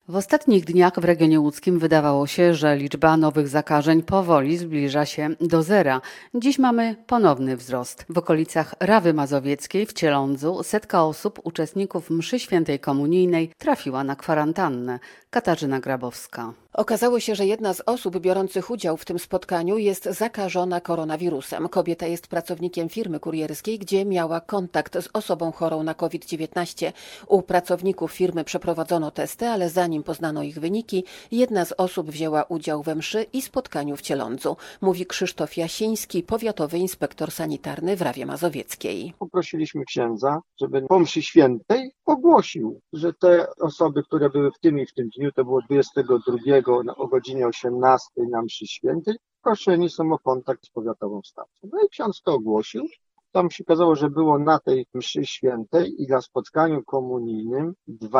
W ostatnich dniach w regionie łódzkim wydawało się, że liczba nowych zakażeń powoli zbliża się do zera. Dziś mamy ponowny wzrost. W okolicach Rawy Mazowieckiej w Cielądzu setka osób, uczestników mszy świętej komunijnej, trafiła na kwarantannę. Katarzyna Grabowska. Okazało się, że jedna z osób biorących udział w tym spotkaniu jest zakażona koronawirusem. Kobieta jest pracownikiem firmy kurierskiej, gdzie miała kontakt z osobą chorą na COVID-19. U pracowników firmy przeprowadzono testy, ale zanim poznano ich wyniki, jedna z osób wzięła udział we mszy i spotkaniu w Cielądzu, mówi Krzysztof Jasiński, powiatowy inspektor sanitarny w Rawie Mazowieckiej. Poprosiliśmy księdza, żeby po mszy świętej ogłosił, że te osoby, które były w tym i w tym dniu, to było 22 o godzinie 18 na mszy świętej, proszeni są o kontakt z powiatową stacją. No i ksiądz to ogłosił. Tam się okazało, że było na tej mszy świętej i na spotkaniu komunijnym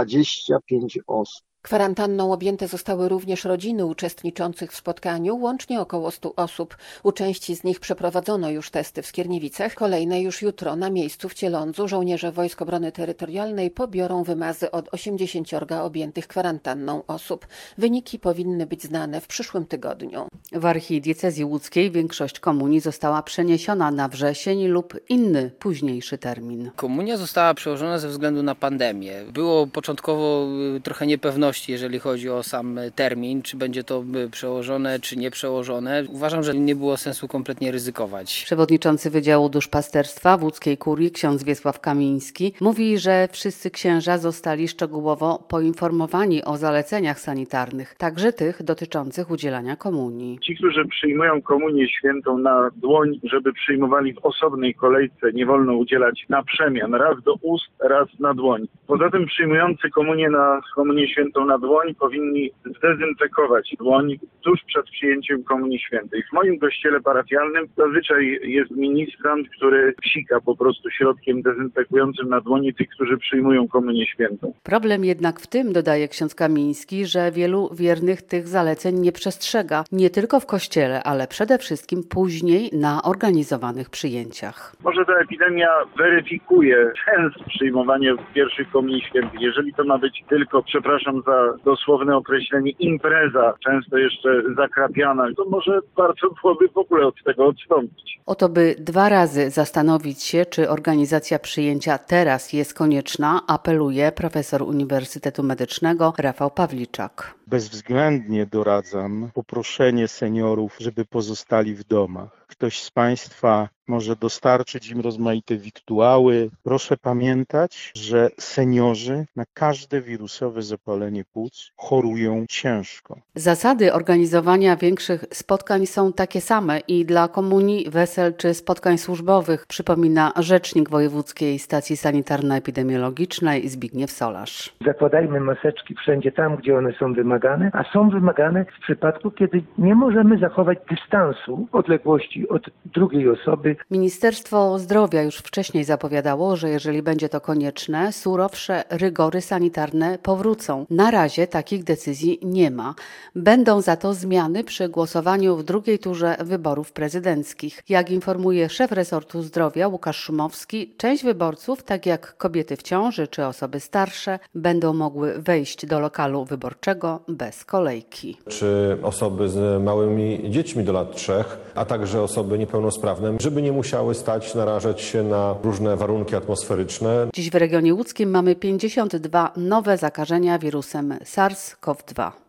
25 osób. Kwarantanną objęte zostały również rodziny uczestniczących w spotkaniu, łącznie około 100 osób. U części z nich przeprowadzono już testy w Skierniewicach, kolejne już jutro na miejscu w Cielądzu. Żołnierze Wojsk Obrony Terytorialnej pobiorą wymazy od 80 objętych kwarantanną osób. Wyniki powinny być znane w przyszłym tygodniu. W archidiecezji łódzkiej większość komunii została przeniesiona na wrzesień lub inny, późniejszy termin. Komunia została przełożona ze względu na pandemię. Było początkowo trochę niepewności, jeżeli chodzi o sam termin, czy będzie to przełożone, czy nie przełożone. Uważam, że nie było sensu kompletnie ryzykować. Przewodniczący Wydziału Duszpasterstwa w łódzkiej kurii ksiądz Wiesław Kamiński mówi, że wszyscy księża zostali szczegółowo poinformowani o zaleceniach sanitarnych, także tych dotyczących udzielania komunii. Ci, którzy przyjmują komunię świętą na dłoń, żeby przyjmowali w osobnej kolejce, nie wolno udzielać na przemian, raz do ust, raz na dłoń. Poza tym przyjmujący komunię świętą na dłoń powinni zdezynfekować dłoń tuż przed przyjęciem komunii świętej. W moim kościele parafialnym zazwyczaj jest ministrant, który psika po prostu środkiem dezynfekującym na dłoni tych, którzy przyjmują komunię świętą. Problem jednak w tym, dodaje ksiądz Kamiński, że wielu wiernych tych zaleceń nie przestrzega, nie tylko w kościele, ale przede wszystkim później na organizowanych przyjęciach. Może ta epidemia weryfikuje sens przyjmowania pierwszych komunii świętych. Jeżeli to ma być tylko, przepraszam za dosłowne określenie, impreza, często jeszcze zakrapiana, to może warto byłoby w ogóle od tego odstąpić. O to, by 2 razy zastanowić się, czy organizacja przyjęcia teraz jest konieczna, apeluje profesor Uniwersytetu Medycznego Rafał Pawliczak. Bezwzględnie doradzam poproszenie seniorów, żeby pozostali w domach. Ktoś z Państwa może dostarczyć im rozmaite wiktuały. Proszę pamiętać, że seniorzy na każde wirusowe zapalenie płuc chorują ciężko. Zasady organizowania większych spotkań są takie same i dla komunii, wesel czy spotkań służbowych, przypomina rzecznik Wojewódzkiej Stacji Sanitarno-Epidemiologicznej Zbigniew Solarz. Zakładajmy maseczki wszędzie tam, gdzie one są wymagane, a są wymagane w przypadku, kiedy nie możemy zachować dystansu, odległości od drugiej osoby. Ministerstwo Zdrowia już wcześniej zapowiadało, że jeżeli będzie to konieczne, surowsze rygory sanitarne powrócą. Na razie takich decyzji nie ma. Będą za to zmiany przy głosowaniu w drugiej turze wyborów prezydenckich. Jak informuje szef resortu zdrowia Łukasz Szumowski, część wyborców, tak jak kobiety w ciąży czy osoby starsze, będą mogły wejść do lokalu wyborczego bez kolejki. Czy osoby z małymi dziećmi do lat 3, a także osoby niepełnosprawne, żeby nie musiały narażać się na różne warunki atmosferyczne. Dziś w regionie łódzkim mamy 52 nowe zakażenia wirusem SARS-CoV-2.